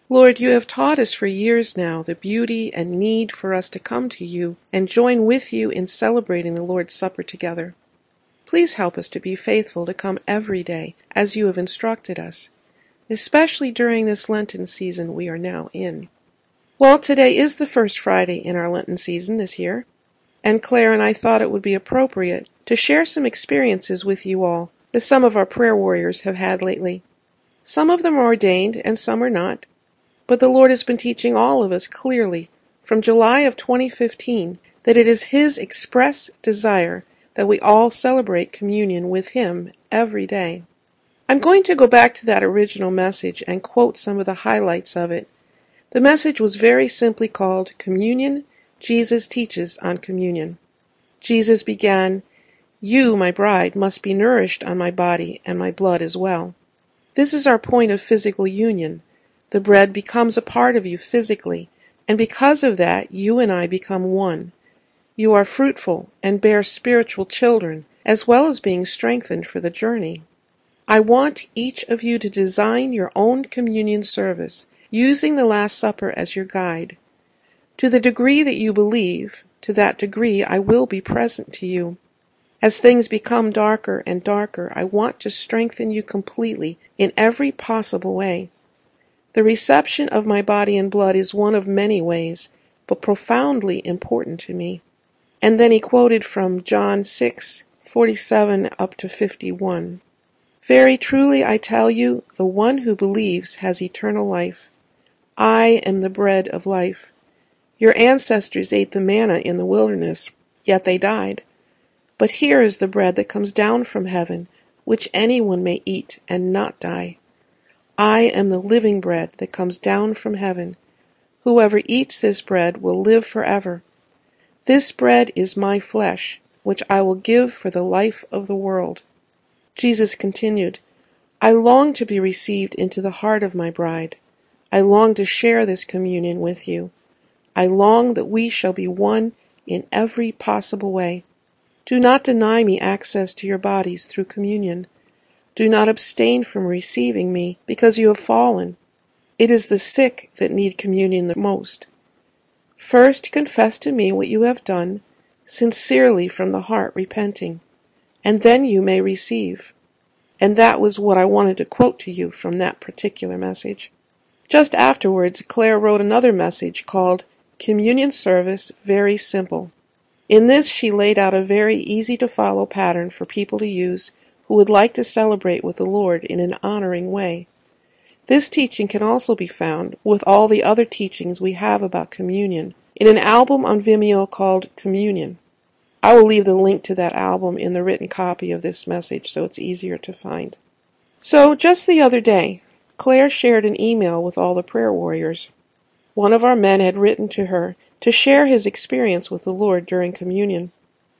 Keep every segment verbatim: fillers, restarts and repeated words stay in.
Lord, you have taught us for years now the beauty and need for us to come to you and join with you in celebrating the Lord's Supper together. Please help us to be faithful to come every day as you have instructed us, especially during this Lenten season we are now in. Well, today is the first Friday in our Lenten season this year, and Claire and I thought it would be appropriate to share some experiences with you all that some of our prayer warriors have had lately. Some of them are ordained and some are not, but the Lord has been teaching all of us clearly from July of twenty fifteen that it is His express desire that we all celebrate communion with Him every day. I'm going to go back to that original message and quote some of the highlights of it. The message was very simply called Communion, Jesus Teaches on Communion. Jesus began, "You, my bride, must be nourished on my body and my blood as well." This is our point of physical union. The bread becomes a part of you physically, and because of that, you and I become one. You are fruitful and bear spiritual children, as well as being strengthened for the journey. I want each of you to design your own communion service, using the Last Supper as your guide. To the degree that you believe, to that degree I will be present to you. As things become darker and darker, I want to strengthen you completely in every possible way. The reception of my body and blood is one of many ways, but profoundly important to me. And then he quoted from John six forty-seven up to fifty-one. Very truly I tell you, the one who believes has eternal life. I am the bread of life. Your ancestors ate the manna in the wilderness, yet they died. But here is the bread that comes down from heaven, which anyone may eat and not die. I am the living bread that comes down from heaven. Whoever eats this bread will live forever. This bread is my flesh, which I will give for the life of the world. Jesus continued, I long to be received into the heart of my bride. I long to share this communion with you. I long that we shall be one in every possible way. Do not deny me access to your bodies through communion. Do not abstain from receiving me because you have fallen. It is the sick that need communion the most. First, confess to me what you have done, sincerely from the heart repenting, and then you may receive. And that was what I wanted to quote to you from that particular message. Just afterwards, Claire wrote another message called Communion Service Very Simple. In this, she laid out a very easy-to-follow pattern for people to use who would like to celebrate with the Lord in an honoring way. This teaching can also be found, with all the other teachings we have about communion, in an album on Vimeo called Communion. I will leave the link to that album in the written copy of this message so it's easier to find. So, just the other day, Claire shared an email with all the prayer warriors. One of our men had written to her to share his experience with the Lord during communion.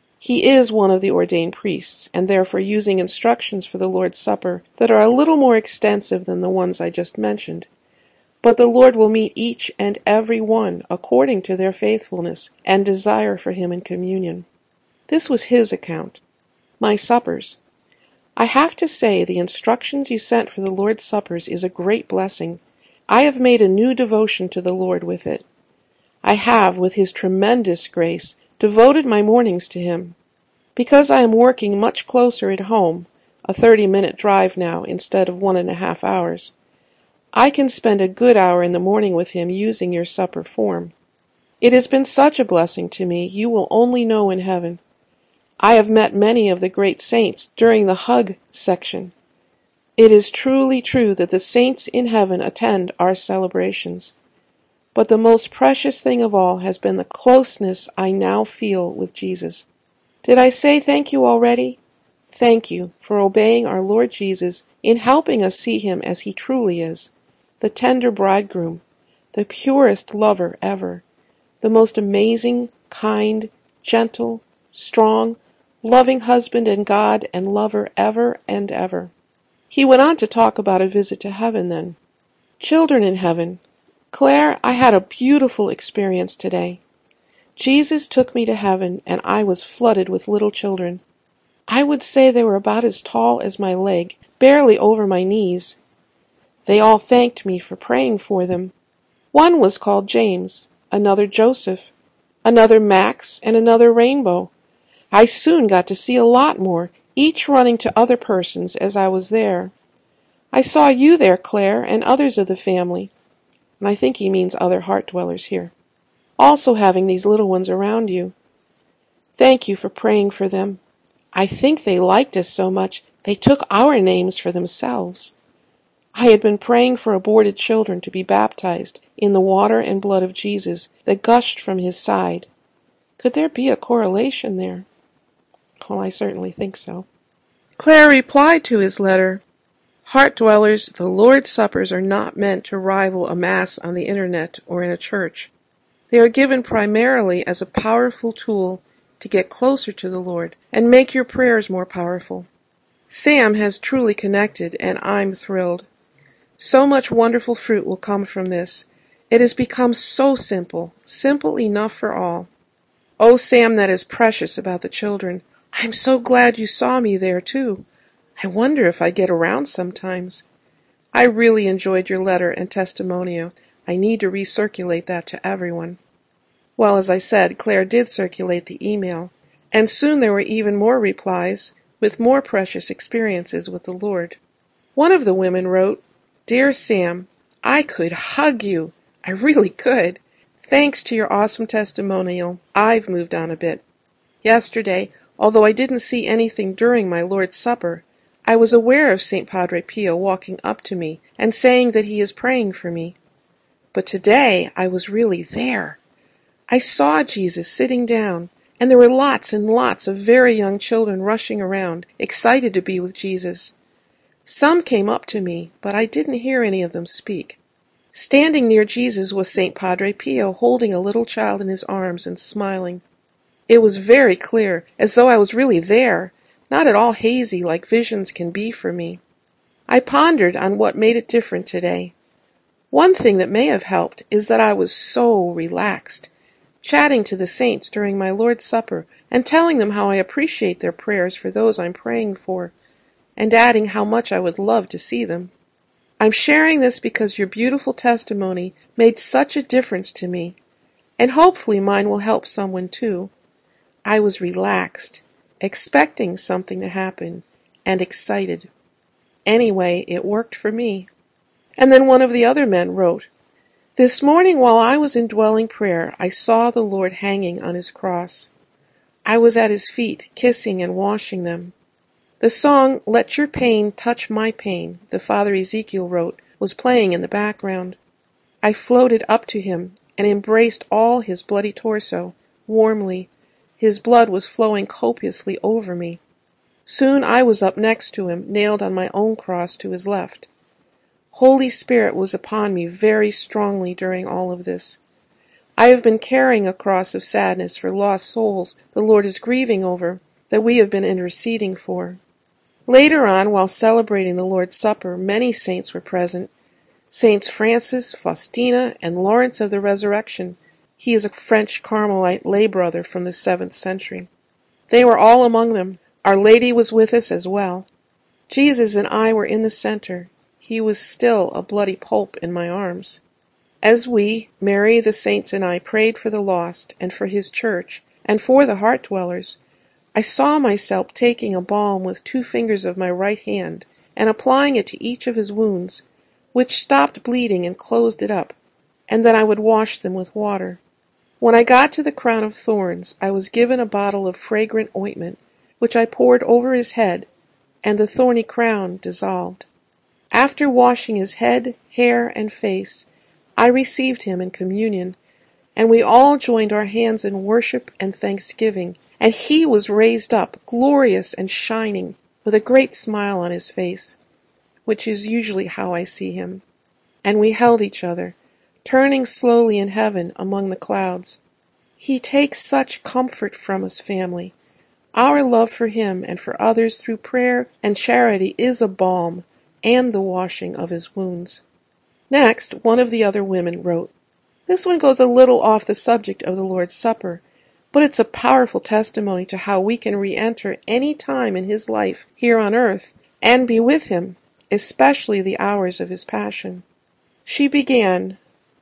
He is one of the ordained priests, and therefore using instructions for the Lord's Supper that are a little more extensive than the ones I just mentioned. But the Lord will meet each and every one according to their faithfulness and desire for Him in communion. This was his account. My suppers. I have to say the instructions you sent for the Lord's Suppers is a great blessing. I have made a new devotion to the Lord with it. I have, with His tremendous grace, devoted my mornings to Him. Because I am working much closer at home, a thirty-minute drive now instead of one and a half hours, I can spend a good hour in the morning with Him using your supper form. It has been such a blessing to me you will only know in heaven. I have met many of the great saints during the hug section. It is truly true that the saints in heaven attend our celebrations. But the most precious thing of all has been the closeness I now feel with Jesus. Did I say thank you already? Thank you for obeying our Lord Jesus in helping us see Him as He truly is, the tender bridegroom, the purest lover ever, the most amazing, kind, gentle, strong, loving husband and God and lover ever and ever. He went on to talk about a visit to heaven then. Children in heaven. Claire, I had a beautiful experience today. Jesus took me to heaven, and I was flooded with little children. I would say they were about as tall as my leg, barely over my knees. They all thanked me for praying for them. One was called James, another Joseph, another Max, and another Rainbow. I soon got to see a lot more, each running to other persons as I was there. I saw you there, Claire, and others of the family, and I think he means other heart dwellers here, also having these little ones around you. Thank you for praying for them. I think they liked us so much they took our names for themselves. I had been praying for aborted children to be baptized in the water and blood of Jesus that gushed from his side. Could there be a correlation there? Well, I certainly think so. Claire replied to his letter, Heart dwellers, the Lord's Suppers are not meant to rival a Mass on the internet or in a church. They are given primarily as a powerful tool to get closer to the Lord and make your prayers more powerful. Sam has truly connected, and I'm thrilled. So much wonderful fruit will come from this. It has become so simple, simple enough for all. Oh, Sam, that is precious about the children. I'm so glad you saw me there, too. I wonder if I get around sometimes. I really enjoyed your letter and testimonial. I need to recirculate that to everyone. Well, as I said, Claire did circulate the email, and soon there were even more replies with more precious experiences with the Lord. One of the women wrote, Dear Sam, I could hug you. I really could. Thanks to your awesome testimonial, I've moved on a bit. Yesterday, although I didn't see anything during my Lord's Supper, I was aware of Saint Padre Pio walking up to me and saying that he is praying for me. But today I was really there. I saw Jesus sitting down, and there were lots and lots of very young children rushing around, excited to be with Jesus. Some came up to me, but I didn't hear any of them speak. Standing near Jesus was Saint Padre Pio, holding a little child in his arms and smiling. It was very clear, as though I was really there, not at all hazy like visions can be for me. I pondered on what made it different today. One thing that may have helped is that I was so relaxed, chatting to the saints during my Lord's Supper and telling them how I appreciate their prayers for those I'm praying for, and adding how much I would love to see them. I'm sharing this because your beautiful testimony made such a difference to me, and hopefully mine will help someone too. I was relaxed, expecting something to happen, and excited. Anyway, it worked for me. And then one of the other men wrote, This morning while I was in dwelling prayer, I saw the Lord hanging on his cross. I was at his feet, kissing and washing them. The song, Let Your Pain Touch My Pain, the Father Ezekiel wrote, was playing in the background. I floated up to him and embraced all his bloody torso, warmly. His blood was flowing copiously over me. Soon I was up next to him, nailed on my own cross to his left. Holy Spirit was upon me very strongly during all of this. I have been carrying a cross of sadness for lost souls the Lord is grieving over, that we have been interceding for. Later on, while celebrating the Lord's Supper, many saints were present. Saints Francis, Faustina, and Lawrence of the Resurrection. He is a French Carmelite lay brother from the seventh century. They were all among them. Our Lady was with us as well. Jesus and I were in the center. He was still a bloody pulp in my arms. As we, Mary, the saints, and I prayed for the lost, and for his church, and for the heart dwellers, I saw myself taking a balm with two fingers of my right hand and applying it to each of his wounds, which stopped bleeding and closed it up, and then I would wash them with water. When I got to the crown of thorns, I was given a bottle of fragrant ointment, which I poured over his head, and the thorny crown dissolved. After washing his head, hair, and face, I received him in communion, and we all joined our hands in worship and thanksgiving, and he was raised up, glorious and shining, with a great smile on his face, which is usually how I see him. And we held each other, turning slowly in heaven among the clouds. He takes such comfort from us, family. Our love for him and for others through prayer and charity is a balm and the washing of his wounds. Next, one of the other women wrote, This one goes a little off the subject of the Lord's Supper, but it's a powerful testimony to how we can re-enter any time in his life here on earth and be with him, especially the hours of his passion. She began,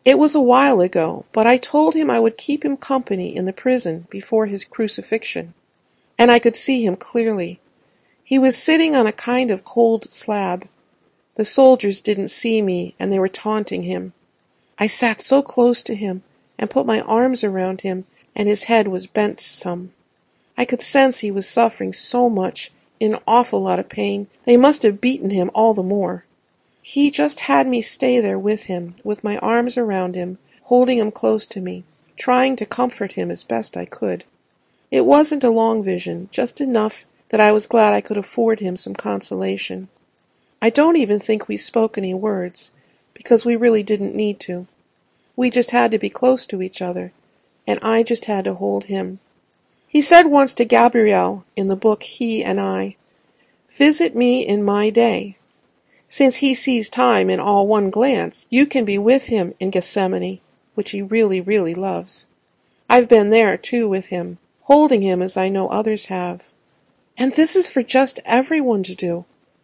It was a while ago, but I told him I would keep him company in the prison before his crucifixion, and I could see him clearly. He was sitting on a kind of cold slab. The soldiers didn't see me, and they were taunting him. I sat so close to him, and put my arms around him, and his head was bent some. I could sense he was suffering so much, in an awful lot of pain. They must have beaten him all the more. He just had me stay there with him, with my arms around him, holding him close to me, trying to comfort him as best I could. It wasn't a long vision, just enough that I was glad I could afford him some consolation. I don't even think we spoke any words, because we really didn't need to. We just had to be close to each other, and I just had to hold him. He said once to Gabriel in the book He and I, "Visit me in my day." Since he sees time in all one glance, you can be with him in Gethsemane, which he really, really loves. I've been there, too, with him, holding him as I know others have. And this is for just everyone to do.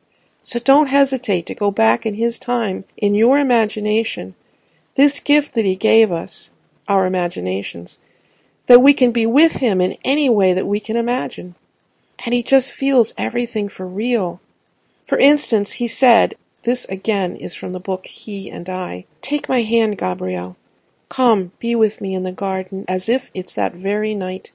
So don't hesitate to go back in his time, in your imagination, this gift that he gave us, our imaginations, that we can be with him in any way that we can imagine. And he just feels everything for real. For instance, he said, this again is from the book He and I, "Take my hand, Gabriel. Come, be with me in the garden as if it's that very night.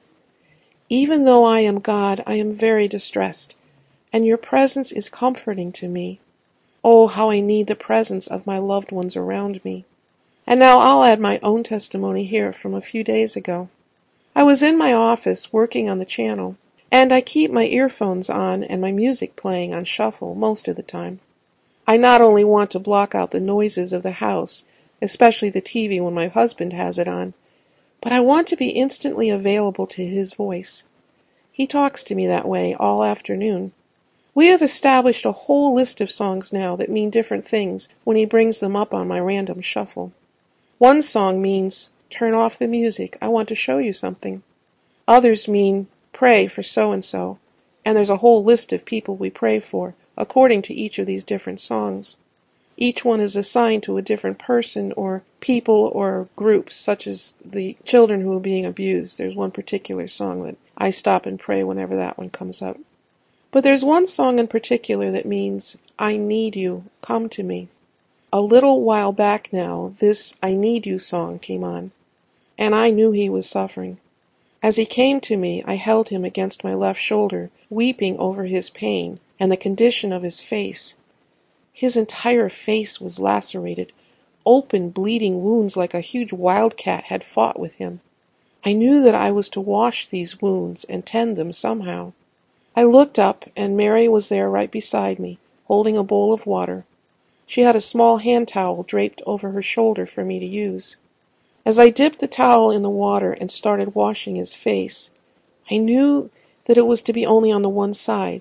Even though I am God, I am very distressed, and your presence is comforting to me. Oh, how I need the presence of my loved ones around me." And now I'll add my own testimony here from a few days ago. I was in my office working on the channel, and I keep my earphones on and my music playing on shuffle most of the time. I not only want to block out the noises of the house, especially the T V when my husband has it on, but I want to be instantly available to his voice. He talks to me that way all afternoon. We have established a whole list of songs now that mean different things when he brings them up on my random shuffle. One song means, "Turn off the music, I want to show you something." Others mean, "Pray for so-and-so," and there's a whole list of people we pray for, according to each of these different songs. Each one is assigned to a different person or people or groups, such as the children who are being abused. There's one particular song that I stop and pray whenever that one comes up. But there's one song in particular that means, "I need you, come to me." A little while back now, this "I need you" song came on, and I knew he was suffering. As he came to me, I held him against my left shoulder, weeping over his pain and the condition of his face. His entire face was lacerated, open bleeding wounds like a huge wildcat had fought with him. I knew that I was to wash these wounds and tend them somehow. I looked up, and Mary was there right beside me, holding a bowl of water. She had a small hand towel draped over her shoulder for me to use. As I dipped the towel in the water and started washing his face, I knew that it was to be only on the one side.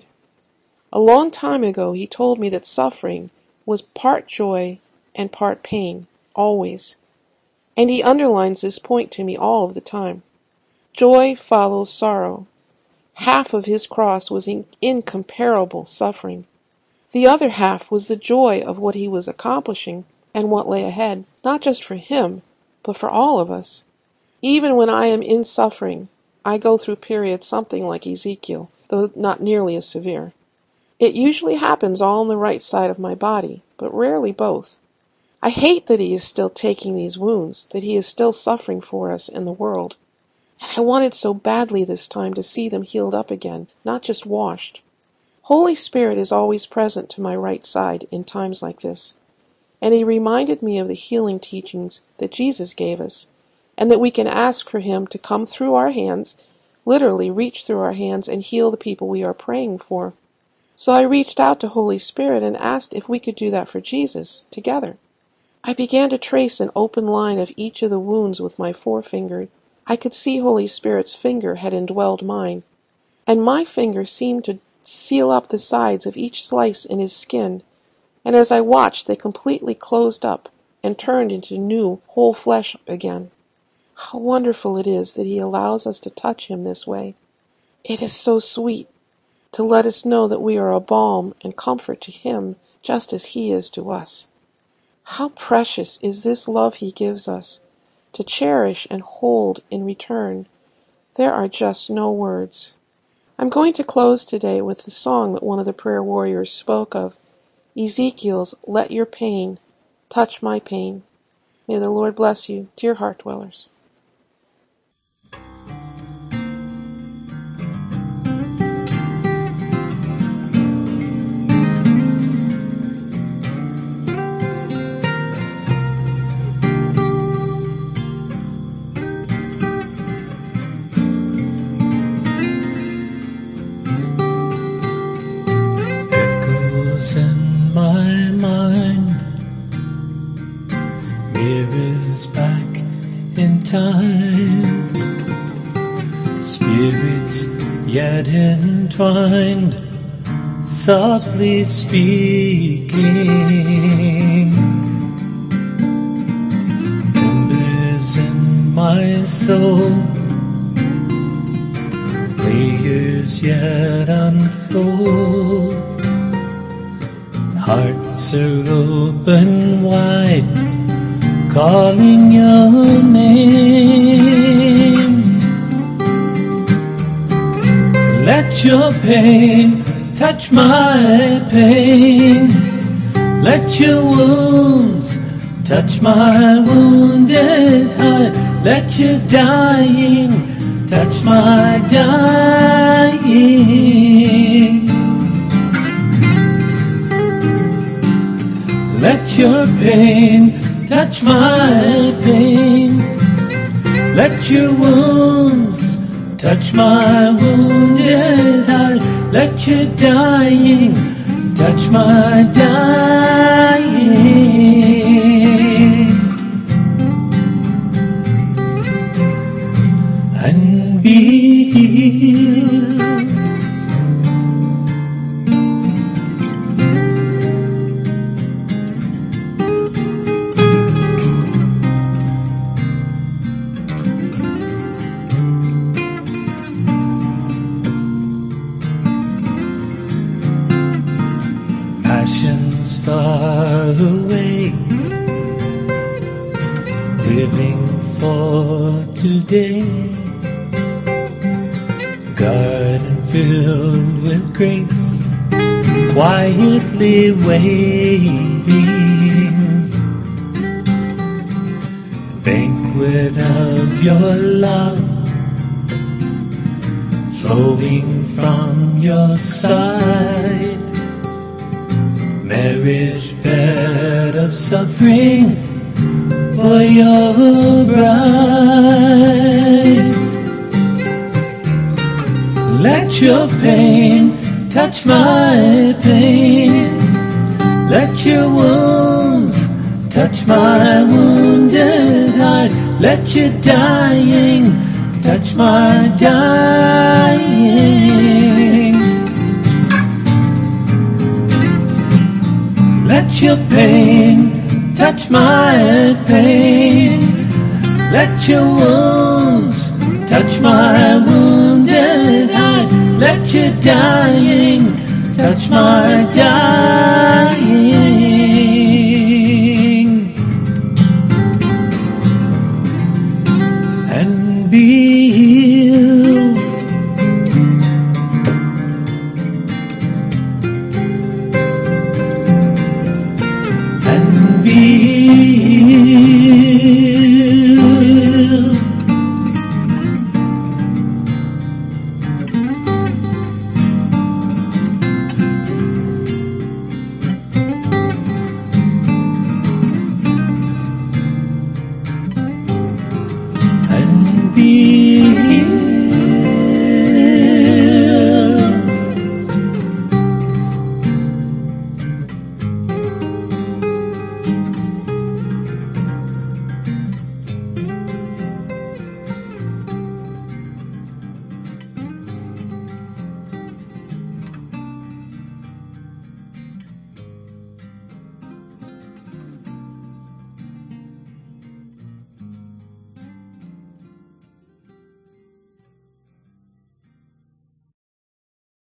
A long time ago he told me that suffering was part joy and part pain, always. And he underlines this point to me all of the time. Joy follows sorrow. Half of his cross was in incomparable suffering. The other half was the joy of what he was accomplishing and what lay ahead, not just for him, but for all of us. Even when I am in suffering, I go through periods something like Ezekiel, though not nearly as severe. It usually happens all on the right side of my body, but rarely both. I hate that he is still taking these wounds, that he is still suffering for us in the world. And I wanted so badly this time to see them healed up again, not just washed. Holy Spirit is always present to my right side in times like this, and he reminded me of the healing teachings that Jesus gave us, and that we can ask for him to come through our hands, literally reach through our hands and heal the people we are praying for. So I reached out to Holy Spirit and asked if we could do that for Jesus, together. I began to trace an open line of each of the wounds with my forefinger. I could see Holy Spirit's finger had indwelled mine, and my finger seemed to seal up the sides of each slice in his skin, and as I watched they completely closed up and turned into new, whole flesh again. How wonderful it is that he allows us to touch him this way. It is so sweet to let us know that we are a balm and comfort to him just as he is to us. How precious is this love he gives us, to cherish and hold in return. There are just no words. I'm going to close today with the song that one of the prayer warriors spoke of, Ezekiel's "Let Your Pain Touch My Pain." May the Lord bless you, dear heart dwellers. In my mind, mirrors back in time, spirits yet entwined, softly speaking, embers in my soul, layers yet unfold. Hearts are open wide, calling your name. Let your pain touch my pain. Let your wounds touch my wounded heart. Let your dying touch my dying. Let your pain touch my pain. Let your wounds touch my wounded heart. Let your dying touch my dying. And be healed. Passions far away, living for today. Garden filled with grace, quietly waiting. Banquet of your love, flowing from your side. Marriage bed of suffering for your bride. Let your pain touch my pain. Let your wounds touch my wounded heart. Let your dying touch my dying. Let your pain touch my pain. Let your wounds touch my wounded heart. Let your dying touch my dying. And be